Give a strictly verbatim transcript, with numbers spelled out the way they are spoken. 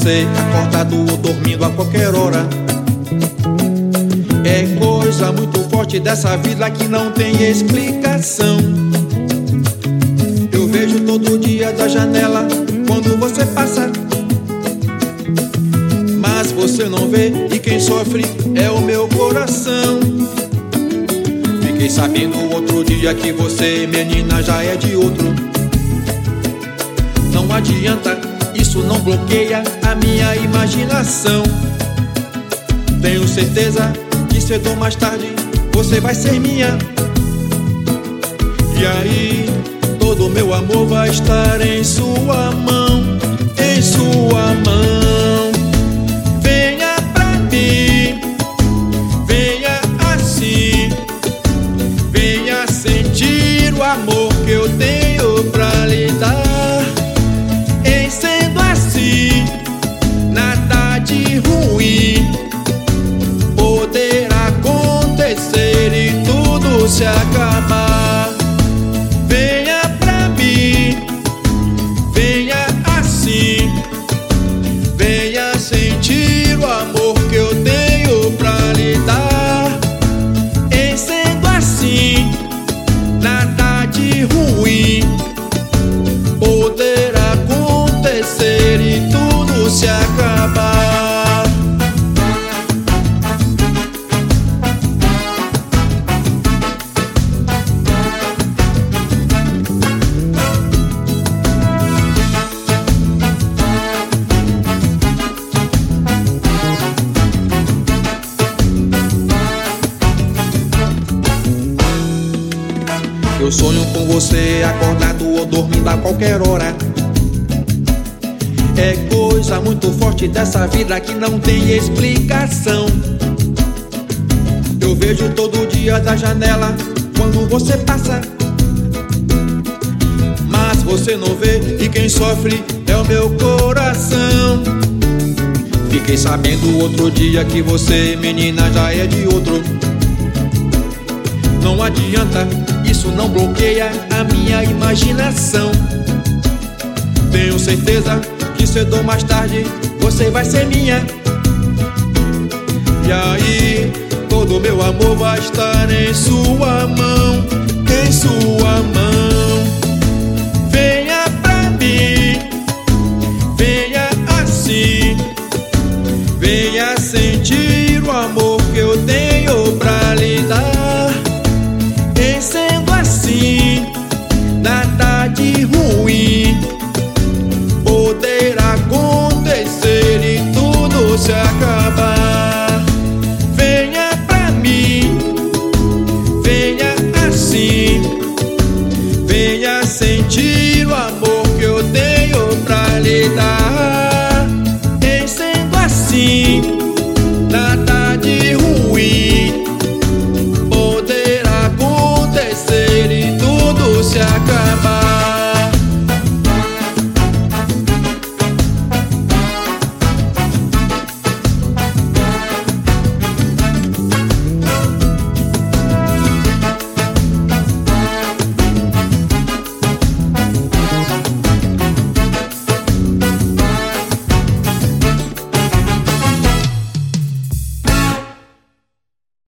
você, acordado ou dormindo a qualquer hora. É coisa muito forte dessa vida que não tem explicação. Eu vejo todo dia da janela quando você passa, mas você não vê e quem sofre é o meu coração. Fiquei sabendo outro dia que você, menina, já é de outro. Não adianta, isso não bloqueia a minha imaginação. Tenho certeza que cedo ou mais tarde você vai ser minha. E aí, todo meu amor vai estar em sua mão, em sua mão. Venha pra mim, venha assim, venha sentir o amor que eu tenho pra lhe dar. Em sendo assim, nada de ruim poderá acontecer e tudo se acabar. Venha pra mim, venha assim, venha sentir o amor que eu tenho pra lhe dar. Em sendo assim, nada de ruim poderá acontecer e tudo se acabar. Eu sonho com você, acordado ou dormindo a qualquer hora. É coisa muito forte dessa vida que não tem explicação. Eu vejo todo dia da janela quando você passa, mas você não vê e quem sofre é o meu coração. Fiquei sabendo outro dia que você, menina, já é de outro. Não adianta, isso não bloqueia a minha imaginação. Tenho certeza que cedo ou mais tarde você vai ser minha. E aí, todo meu amor vai estar em sua mão, em sua mão.